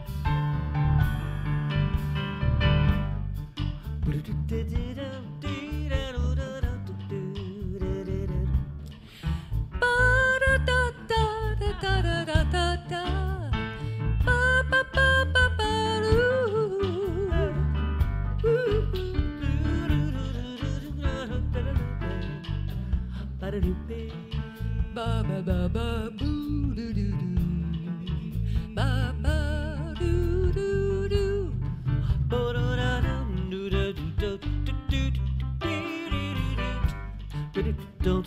Ba ba ba ba boo doo doo doo. Ba ba doo doo doo. Ba da da doo doo doo doo doo doo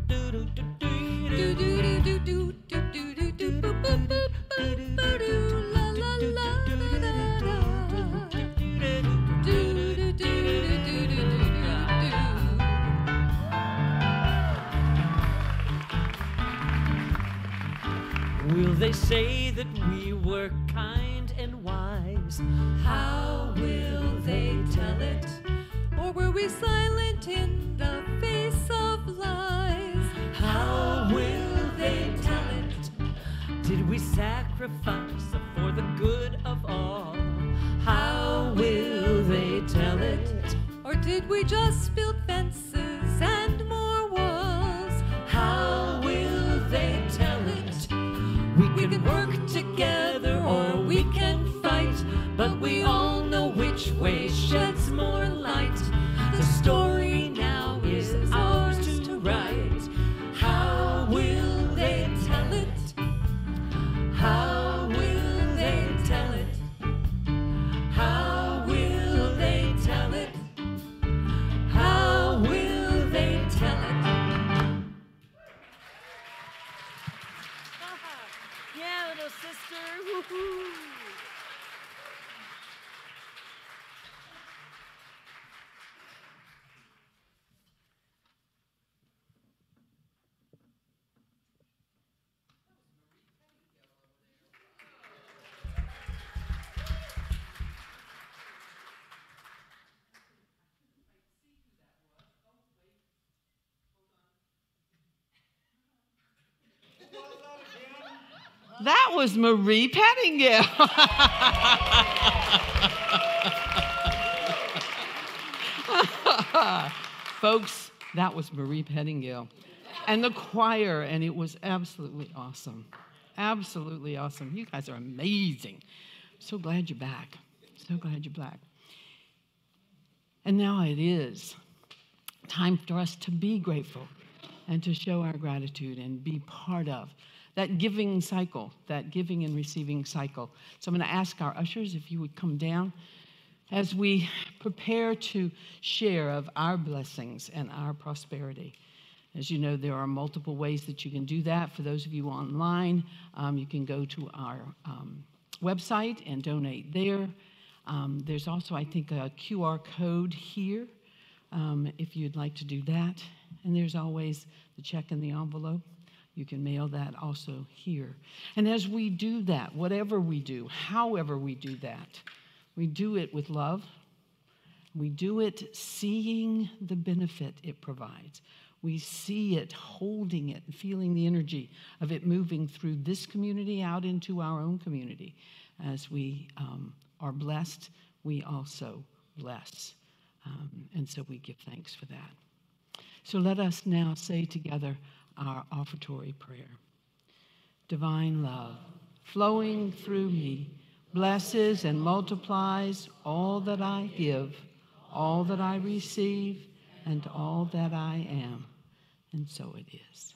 Will they say that we were kind and wise? How will they tell it? Or were we silent in the face of lies? How will they tell it? Did we sacrifice for the good of all? How will they tell it? Or did we just build fences and more walls? How will they tell it? We can work together or we can fight, but we all know which way sheds more light. The story now is ours to write. How will they tell it? How will they tell it? How will they tell it? How will they tell it? Yeah, little sister. Woo-hoo. That was Marie Pettingill. Folks, that was Marie Pettingill. And the choir, and it was absolutely awesome. Absolutely awesome. You guys are amazing. So glad you're back. So glad you're back. And now it is time for us to be grateful and to show our gratitude and be part of that giving cycle, that giving and receiving cycle. So I'm going to ask our ushers if you would come down as we prepare to share of our blessings and our prosperity. As you know, there are multiple ways that you can do that. For those of you online, you can go to our website and donate there. There's also, I think, a QR code here if you'd like to do that. And there's always the check in the envelope. You can mail that also here. And as we do that, whatever we do, however we do that, we do it with love. We do it seeing the benefit it provides. We see it, holding it, feeling the energy of it moving through this community out into our own community. As we are blessed, we also bless. And so we give thanks for that. So let us now say together our offertory prayer. Divine love, flowing through me, blesses and multiplies all that I give, all that I receive, and all that I am. And so it is.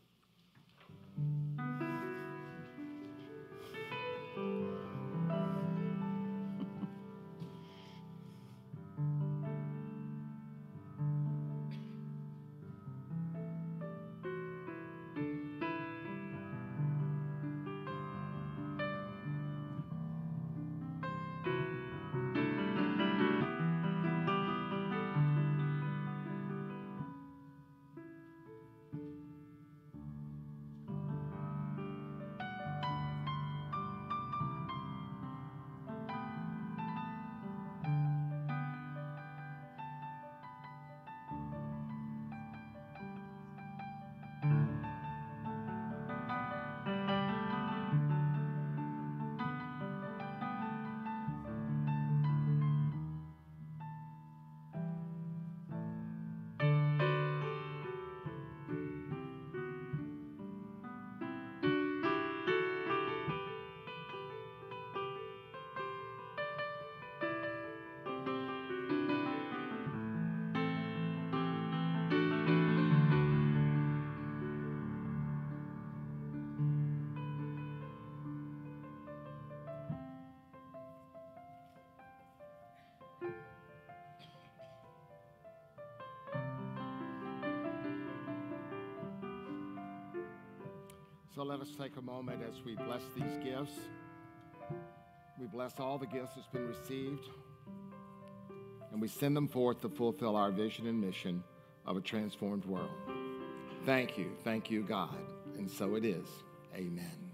So let us take a moment as we bless these gifts. We bless all the gifts that's been received, and we send them forth to fulfill our vision and mission of a transformed world. Thank you, God. And so it is. Amen.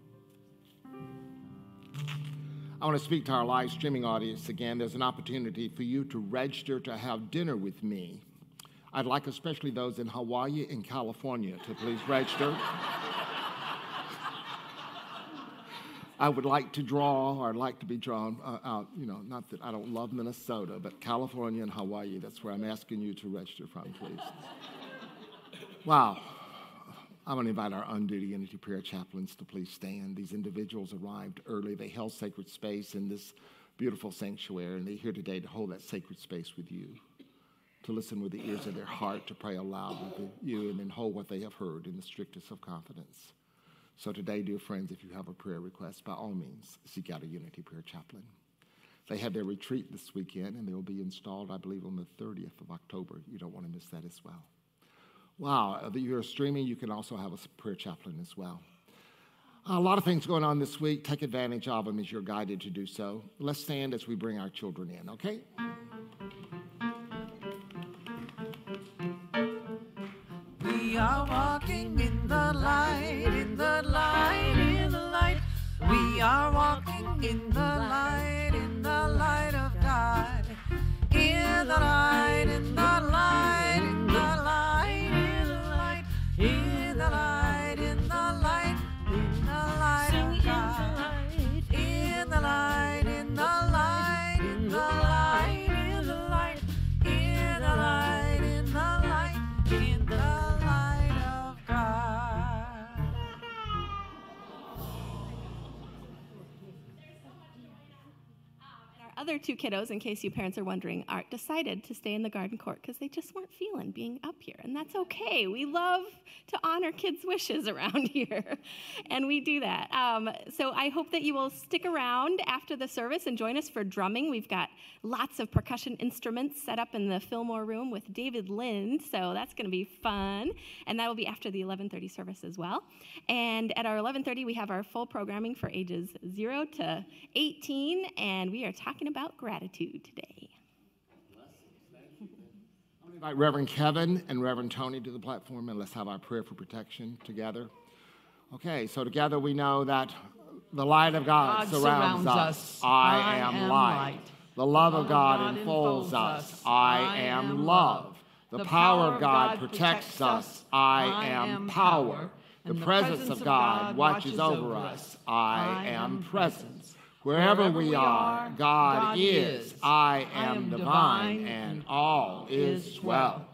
I want to speak to our live streaming audience again. There's an opportunity for you to register to have dinner with me. I'd like especially those in Hawaii and California to please register. I would like to draw, or I'd like to be drawn out, not that I don't love Minnesota, but California and Hawaii, that's where I'm asking you to register from, please. Wow. I'm going to invite our on-duty Unity Prayer Chaplains to please stand. These individuals arrived early. They held sacred space in this beautiful sanctuary, and they're here today to hold that sacred space with you, to listen with the ears of their heart, to pray aloud with you, and then hold what they have heard in the strictest of confidence. So today, dear friends, if you have a prayer request, by all means, seek out a Unity Prayer Chaplain. They have their retreat this weekend, and they will be installed, I believe, on the 30th of October. You don't want to miss that as well. Wow, if you're streaming, you can also have a prayer chaplain as well. A lot of things going on this week. Take advantage of them as you're guided to do so. Let's stand as we bring our children in, okay? We are walking in the light, in the light, in the light. We are walking in the light, in the light of God. In the light, in the light, in the light, in the light, in the light, in the light, in the light. other two kiddos, in case you parents are wondering, decided to stay in the garden court because they just weren't feeling being up here. And that's okay. We love to honor kids' wishes around here. And we do that. So I hope that you will stick around after the service and join us for drumming. We've got lots of percussion instruments set up in the Fillmore room with David Lind. So that's going to be fun. And that will be after the 11:30 service as well. And at our 11:30, we have our full programming for ages 0 to 18. And we are talking about gratitude today. I'm going to invite Reverend Kevin and Reverend Tony to the platform, and let's have our prayer for protection together. Okay, so together we know that the light of God surrounds us. I am light. The love of God enfolds us. I am love. The power of God protects us. I am power. The presence of God watches over us. I am presence. Wherever we are, God is. I am divine, and all is well.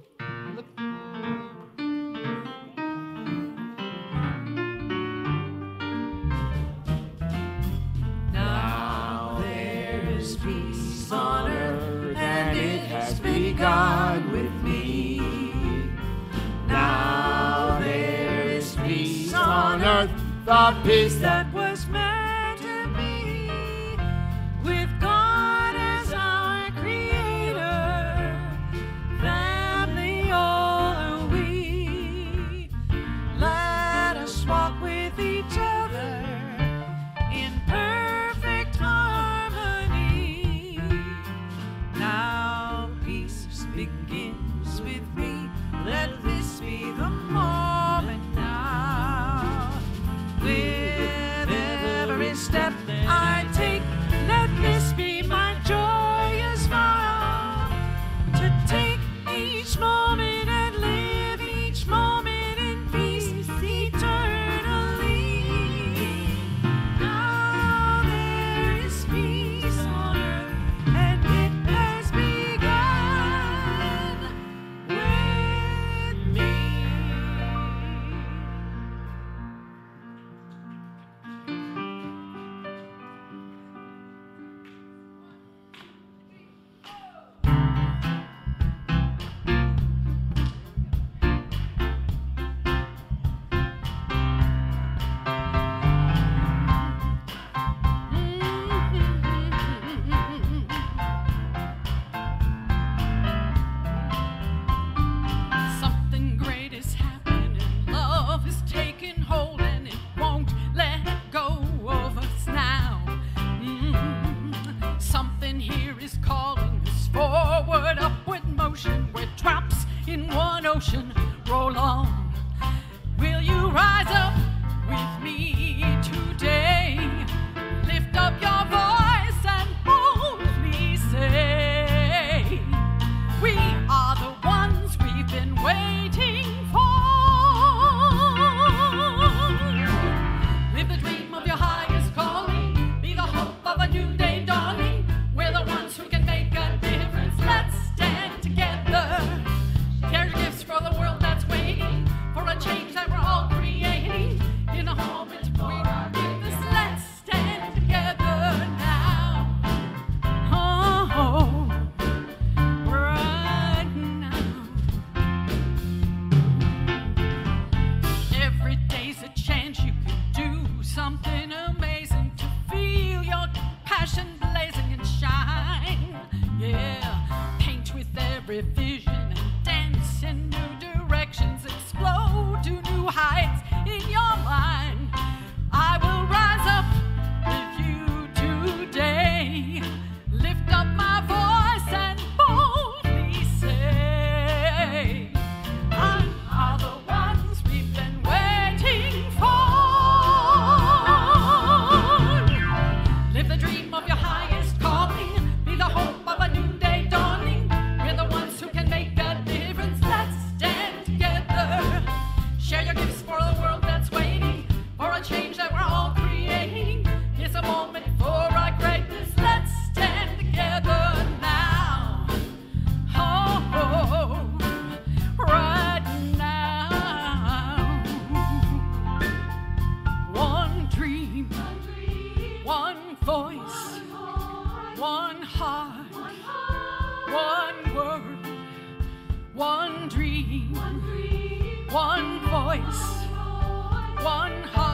Now there is peace on earth, and it has begun with me. Now there is peace on earth, the peace that was meant to be, with God as our creator, family all are we. Let us walk with each other in perfect harmony. Now peace begins with me. Let this be the moment now. With every step I take, let this be my joyous vow. To take each moment and live each moment in peace eternally. Now there is peace on earth, and it has begun with me. Something great is happening. Love is taking hold, and it won't let go of us now. Something here is calling us forward, upward motion. We're drops in one ocean. Roll on. Will you rise up with me today? Lift up your voice and boldly say, we are the ones we've been waiting for. Live the dream of your highest calling. Be the hope of a new day dawning. We're the ones who can make a difference. Let's stand together. Share your gifts for the world that's waiting. one voice, one heart.